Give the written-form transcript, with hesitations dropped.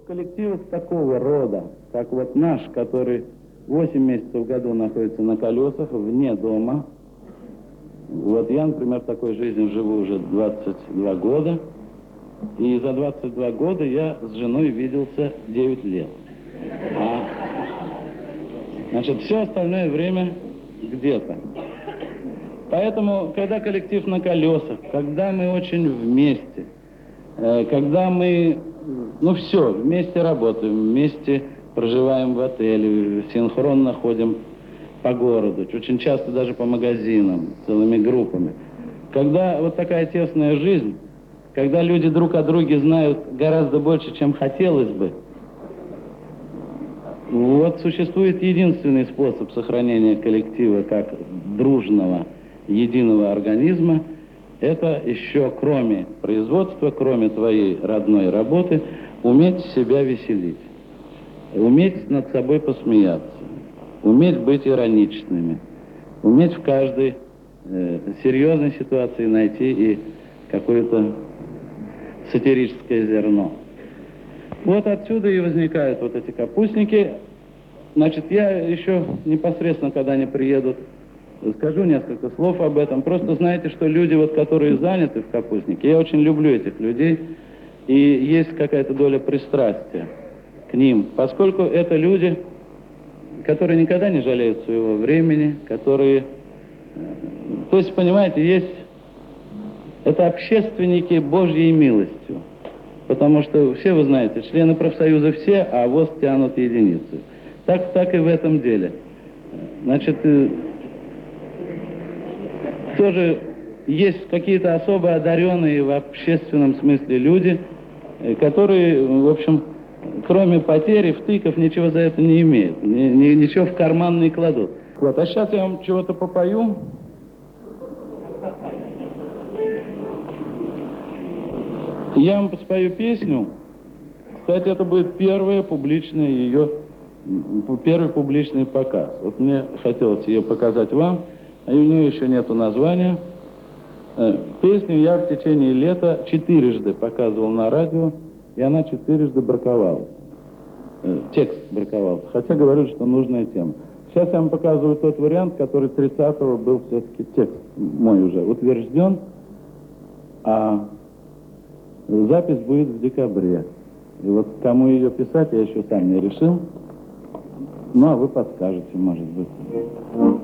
коллективах такого рода, как вот наш, который 8 месяцев в году находится на колесах, вне дома. Вот я, например, такой жизнью живу уже 22 года. И за 22 года я с женой виделся 9 лет. Значит, все остальное время где-то. Поэтому, когда коллектив на колесах, когда мы очень вместе, когда мы, все, вместе работаем, вместе проживаем в отеле, синхронно ходим по городу, очень часто даже по магазинам, целыми группами. Когда вот такая тесная жизнь, когда люди друг о друге знают гораздо больше, чем хотелось бы, вот существует единственный способ сохранения коллектива как дружного, единого организма. Это еще кроме производства, кроме твоей родной работы, уметь себя веселить, уметь над собой посмеяться, уметь быть ироничными, уметь в каждой серьезной ситуации найти и какое-то сатирическое зерно. Вот отсюда и возникают вот эти капустники. Значит, я еще непосредственно, когда они приедут, скажу несколько слов об этом. Просто знаете, что люди, вот, которые заняты в капустнике, я очень люблю этих людей, и есть какая-то доля пристрастия к ним, поскольку это люди, которые никогда не жалеют своего времени, которые... То есть, понимаете, есть... Это общественники Божьей милостью. Потому что все вы знаете, члены профсоюза все, а ВОЗ тянут единицу. Так и в этом деле. Значит, тоже есть какие-то особо одаренные в общественном смысле люди, которые, в общем, кроме потери, втыков, ничего за это не имеют. Ничего в карман не кладут. Вот, а сейчас я вам чего-то попою. Я вам спою песню. Кстати, это будет первый публичный показ. Вот мне хотелось ее показать вам, а у нее еще нету названия. Песню я в течение лета 4 показывал на радио, и она 4 браковалась. Текст браковался, хотя говорю, что нужная тема. Сейчас я вам показываю тот вариант, который 30-го был все-таки текст мой уже утвержден, а запись будет в декабре. И вот кому ее писать, я еще сам не решил. Ну, а вы подскажете, может быть.